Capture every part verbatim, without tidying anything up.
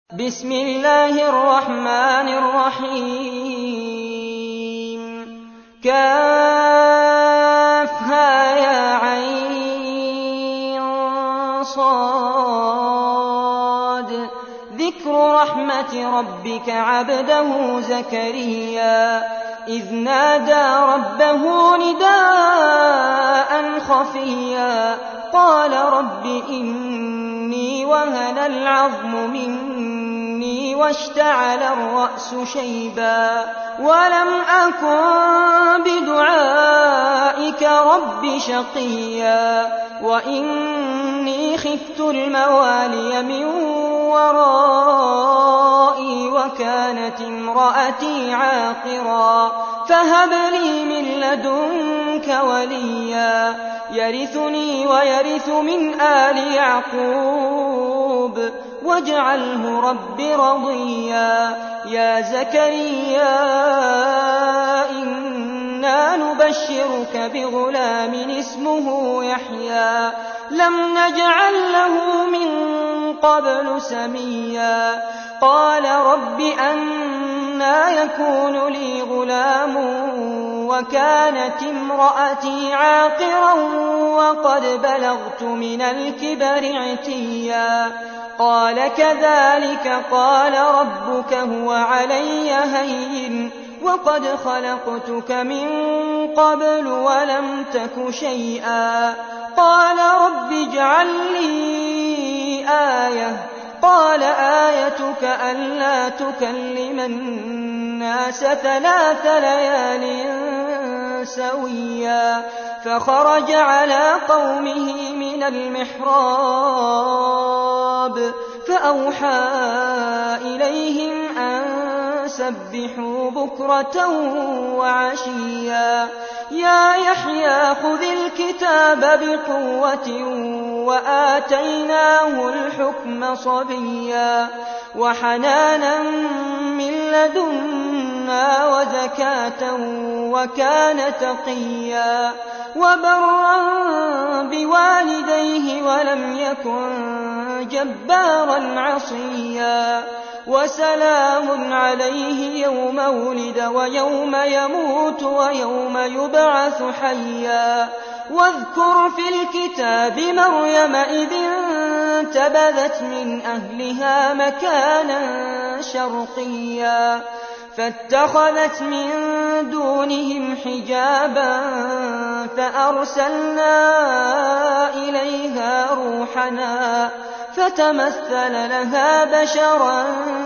بسم الله الرحمن الرحيم كافها يا عين صاد ذكر رحمة ربك عبده زكريا إذ نادى ربه نداء خفيا قال رب إني وهن العظم مني واشتعل الرأس شيبا ولم أكن بدعائك رب شقيا وإني خفت الموالي من ورائي وكانت امرأتي عاقرا فهب لي من لدنك وليا يرثني ويرث من آل يعقوب واجعله رب رضيا يا زكريا إنا نبشرك بغلام اسمه يحيى لم نجعل له من قبل سميا قال رب أنى يكون لي غلام وكانت امرأتي عاقرا وقد بلغت من الكبر عتيا قال كذلك قال ربك هو علي هين وقد خلقتك من قبل ولم تك شيئا قال رب اجعل لي آية قال آيتك ألا تكلم الناس ثلاث ليال سويا فخرج على قومه من المحراب فأوحى إليهم أن سبحوا بكرة وعشيا يا يحيى خذ الكتاب بقوة وآتيناه الحكم صبيا وحنانا من لدنا وزكاة وكان تقيا وبرا بوالديه ولم يكن جبارا عصيا وسلام عليه يوم ولد ويوم يموت ويوم يبعث حيا واذكر في الكتاب مريم إذ انتبذت من أهلها مكانا شرقيا فاتخذت من دونهم حجابا فأرسلنا إليها روحنا فتمثل لها بشرا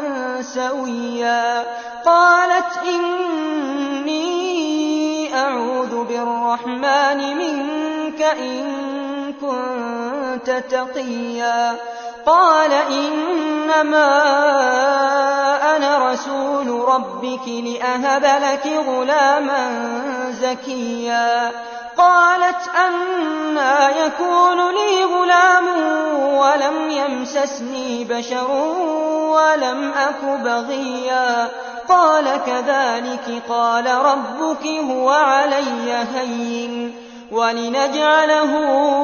سويا قالت إني أعوذ بالرحمن منك إن كنت تقيا قال إنما أنا رسول ربك لأهب لك غلاما زكيا قالت أنى يكون لي غلام ولم يمسسني بشر ولم أك بغيا قال كذلك قال ربك هو علي هين ولنجعله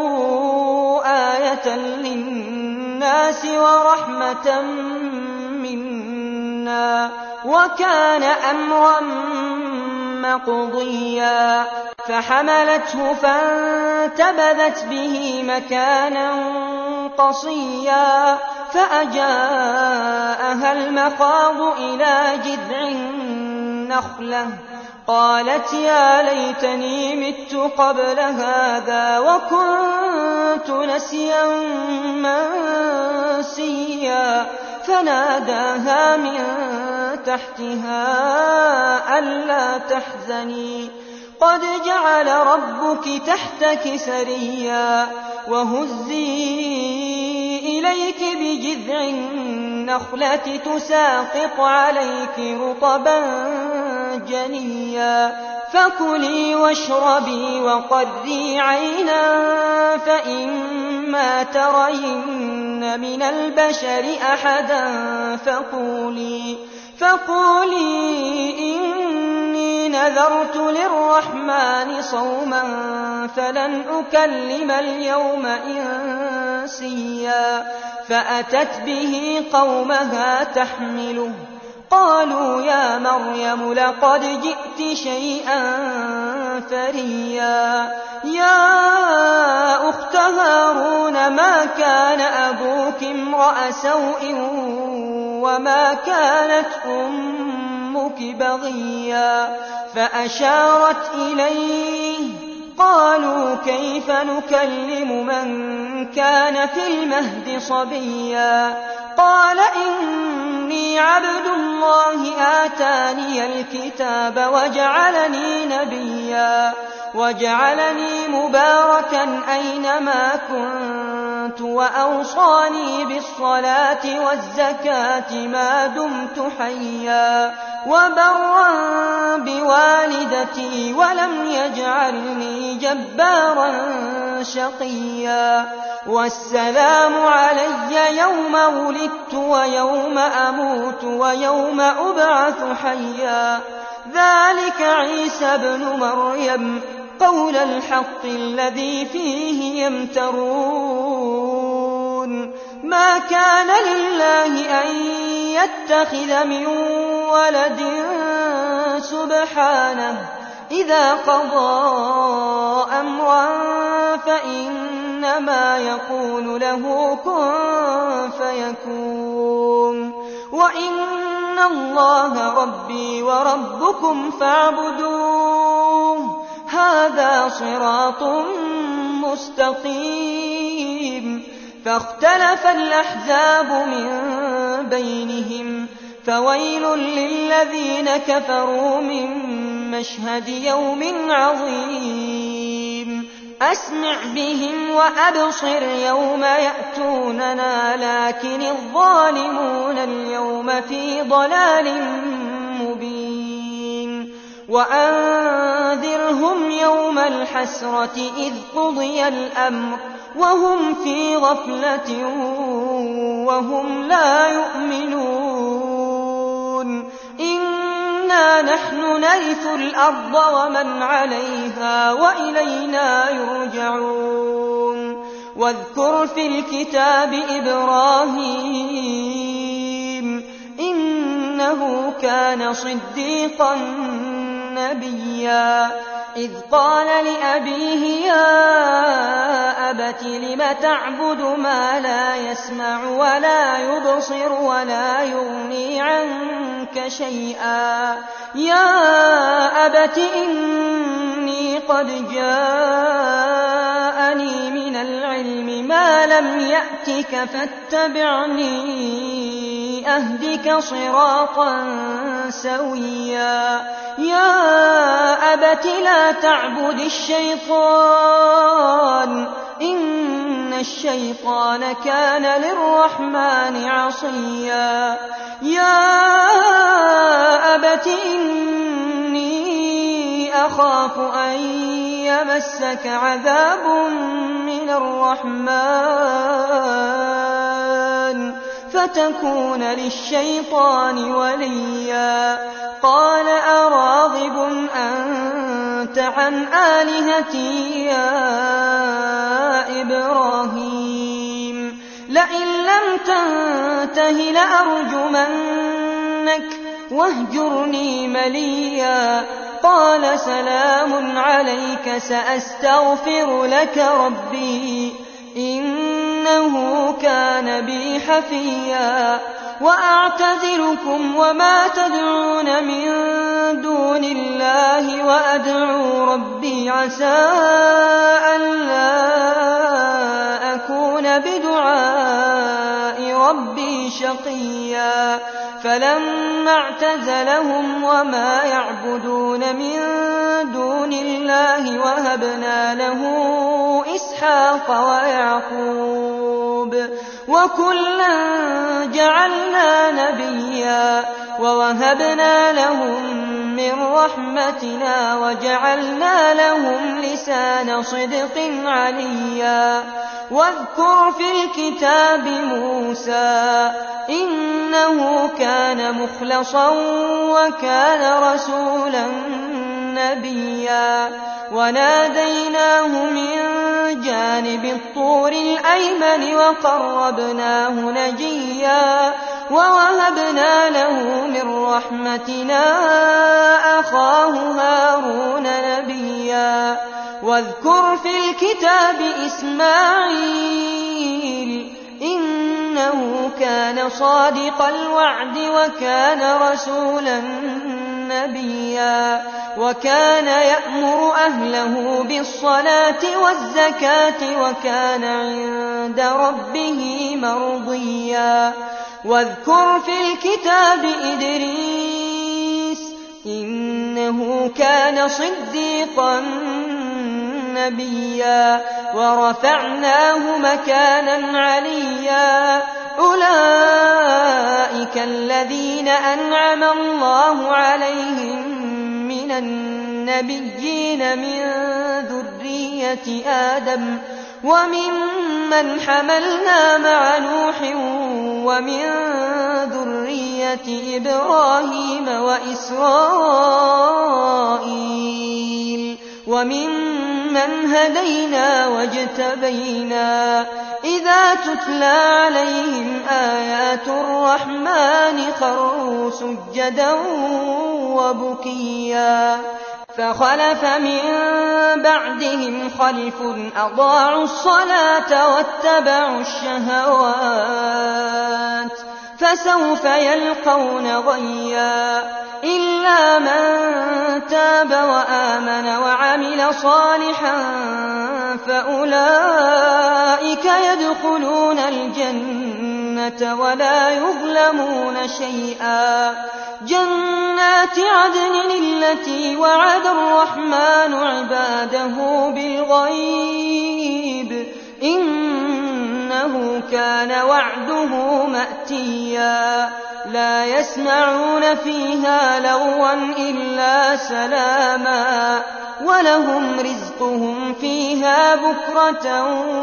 آية للناس ورحمة منا وكان أمرا مقضيا فحملته فانتبذت به مكانا قصيا فأجاءها المخاض إلى جذع النخلة قالت يا ليتني مت قبل هذا وكنت نسيا منسيا فناداها من تحتها ألا تحزني قد جعل ربك تحتك سريا وهزي إليك بجذع النخلة تساقط عليك رطبا جنيا فكلي واشربي وقري عينا فإما ترين من البشر أحدا فقولي فقولي إني نذرت للرحمن صوما فلن أكلم اليوم إنسيا فأتت به قومها تحمله قالوا يا مريم لقد جئت شيئا فريا يا أخت هارون ما كان أبوك امرأ سوء وما كانت أمك بغيا فأشارت إليه قالوا كيف نكلم من كان في المهد صبيا قال إني عبد الله آتاني الكتاب وجعلني نبيا وجعلني مباركا أينما كنت وأوصاني بالصلاة والزكاة ما دمت حيا وبرا بوالدتي ولم يجعلني جبارا شقيا والسلام علي يوم ولدت ويوم أموت ويوم أبعث حيا ذلك عيسى بن مريم قول الحق الذي فيه يمترون ما كان لله أن يتخذ من ولد سبحانه إذا قضى أمرا فإنما يقول له كن فيكون وإن الله ربي وربكم فاعبدوه هذا صراط مستقيم فاختلف الأحزاب من بينهم فويل للذين كفروا من مشهد يوم عظيم أسمع بهم وأبصر يوم يأتوننا لكن الظالمون اليوم في ضلال مبين وأنذرهم يوم الحسرة إذ قضي الأمر وهم في غفلة وهم لا يؤمنون إنا نحن نرث الأرض ومن عليها وإلينا يرجعون واذكر في الكتاب إبراهيم إنه كان صديقا نبيا إذ قال لأبيه يا أبت لم تعبد ما لا يسمع ولا يبصر ولا يغني عنك شيئا يا أبت إني قد جاءني من العلم ما لم يأتك فاتبعني أهدك صراطا سويا يا أبت لا تعبد الشيطان إن الشيطان كان للرحمن عصيا يا أبت إني أخاف أن يمسك عذاب من الرحمن فتكون للشيطان وليا قال أراغب أنت عن آلهتي يا إبراهيم لئن لم تنته لأرجمنك واهجرني مليا قال سلام عليك سأستغفر لك ربي إنه كان بي حفيا وأعتزلكم وما تدعون من دون الله وأدعو ربي عسى ألا أكون بدعاء ربي شقيا فلما اعتزلهم وما يعبدون من دون الله وهبنا له إسحاق ويعقوب وكلا جعلنا نبيا ووهبنا لهم من رحمتنا وجعلنا لهم لسان صدق عليا واذكر في الكتاب موسى إنه كان مخلصا وكان رسولا نبيا وناديناه من جانب الطور الأيمن وقربناه نجيا ووهبنا له من رحمتنا أخاه هارون نبيا واذكر في الكتاب إسماعيل إنه كان صادق الوعد وكان رسولا نبيا وكان يأمر أهله بالصلاة والزكاة وكان عند ربه مرضيا واذكر في الكتاب إدريس إنه كان صديقا نبيا ورفعناه مكانا عليا أولئك الذين أنعم الله عليهم من النبيين من ذرية آدم وممن حملنا مع نوح ومن ذرية إبراهيم وإسرائيل وممن هدينا واجتبينا إذا تتلى عليهم آيات الرحمن خروا سجدا وبكيا فخلف من بعدهم خلف أضاعوا الصلاة واتبعوا الشهوات فسوف يلقون غيا إلا من تاب وآمن وعمل صالحا فأولئك يدخلون الجنة ولا يظلمون شيئا جنات عدن التي وعد الرحمن عباده بالغيب إنه كان وعده مأتيا لا يسمعون فيها لغوا إلا سلاما ولهم رزقهم فيها بكرة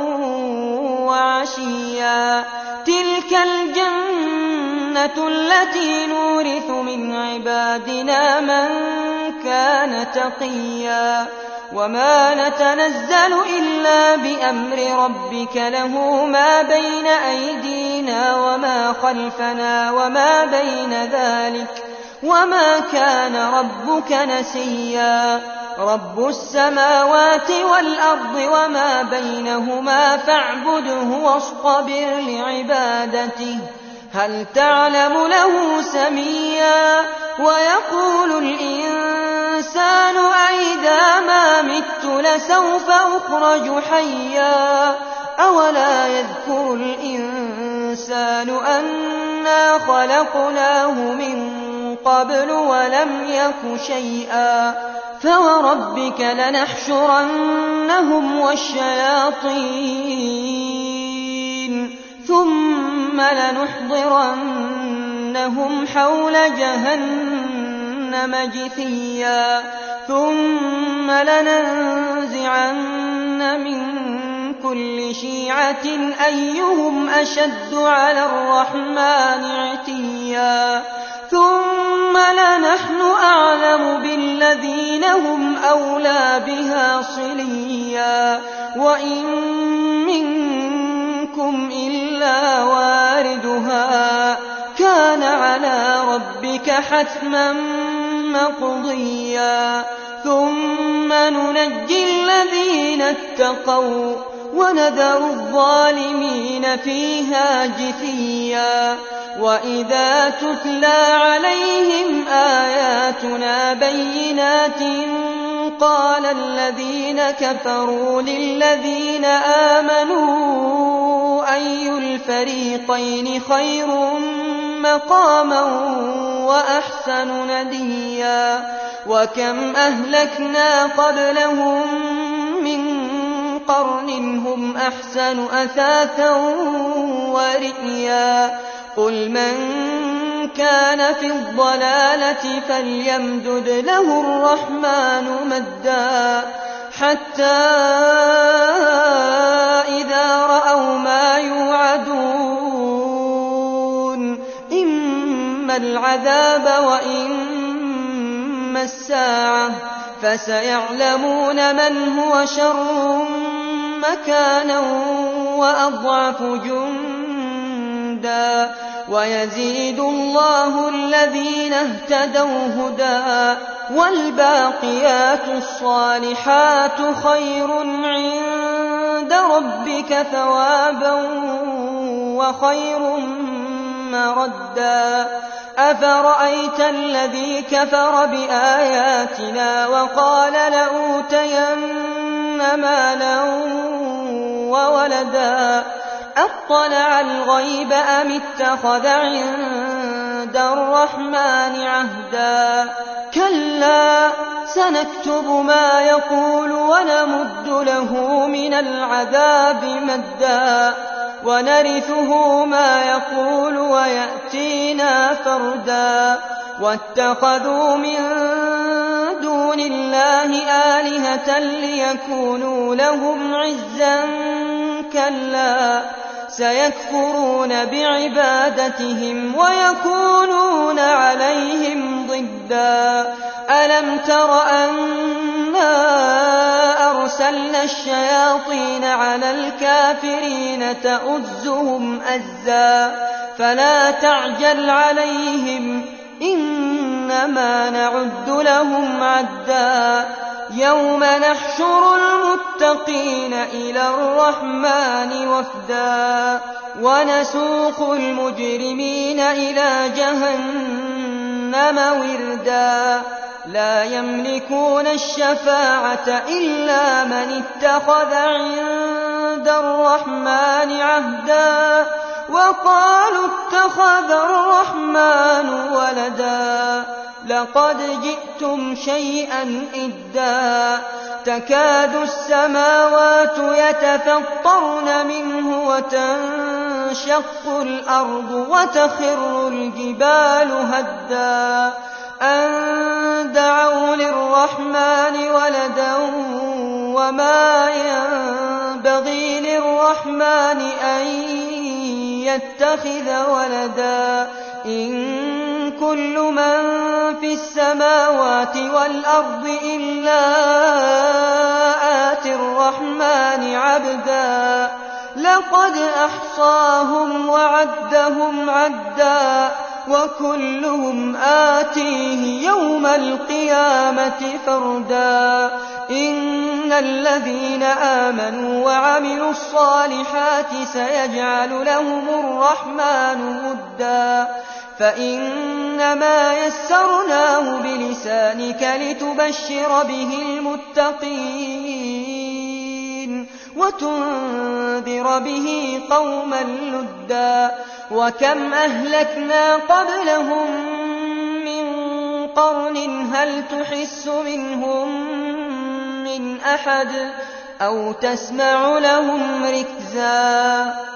وعشيا تلك الجنة التي نورث من عبادنا من كان تقيا وما نتنزل إلا بأمر ربك له ما بين أيدينا وما خلفنا وما بين ذلك وما كان ربك نسيا رب السماوات والأرض وما بينهما فاعبده واصطبر لعبادته هل تعلم له سميا ويقول الإنسان أئذا ما مت لسوف أخرج حيا أولا يذكر الإنسان أنا خلقناه من قبل ولم يك شيئا فوربك لنحشرنهم والشياطين ثم لنحضرنهم حول جهنم جثيا ثم لننزعن من كل شيعة أيهم أشد على الرحمن عتيا ثم لنحن أعلم بالذين هم أولى بها صليا وإن منكم إلا واردها كان على ربك حتما مقضيا ثم ننجي الذين اتقوا ونذر الظالمين فيها جثيا وإذا تتلى عليهم آياتنا بينات قال الذين كفروا للذين آمنوا أي الفريقين خير مقاما وأحسن نديا وكم أهلكنا قبلهم من قرن هم أحسن أثاثا ورئيا قل من كان في الضلالة فليمدد له الرحمن مدا حتى إذا رأوا ما يوعدون إما العذاب وإما الساعة فسيعلمون من هو شر مكانا وأضعف جندا ويزيد الله الذين اهتدوا هدى والباقيات الصالحات خير عند ربك ثوابا وخير مردا أفرأيت الذي كفر بآياتنا وقال لأوتين مالا وولدا أطلع الغيب أم اتخذ عند الرحمن عهدا كلا سنكتب ما يقول ونمد له من العذاب مدا ونرثه ما يقول ويأتينا فردا واتخذوا من دون الله آلهة ليكونوا لهم عزا كلا سيكفرون بعبادتهم ويكونون عليهم ضدا ألم تر أنا أرسلنا الشياطين على الكافرين تؤزهم أزا فلا تعجل عليهم إنما نعد لهم عدا يوم نحشر المتقين إلى الرحمن وفدا ونسوق المجرمين إلى جهنم وردا لا يملكون الشفاعة إلا من اتخذ عند الرحمن عهدا وقالوا اتخذ الرحمن ولدا لقد جئتم شيئا إدا تكاد السماوات يتفطرن منه وتنشق الأرض وتخر الجبال هدا أن دعوا للرحمن ولدا وما ينبغي للرحمن أن يتخذ ولدا إن كل من في السماوات والأرض إلا آتي الرحمن عبدا لقد أحصاهم وعدهم عدا وكلهم آتيه يوم القيامة فردا إن الذين آمنوا وعملوا الصالحات سيجعل لهم الرحمن ودا فإنما يسرناه بلسانك لتبشر به المتقين وتنذر به قوما لدا وكم أهلكنا قبلهم من قرن هل تحس منهم من أحد أو تسمع لهم ركزا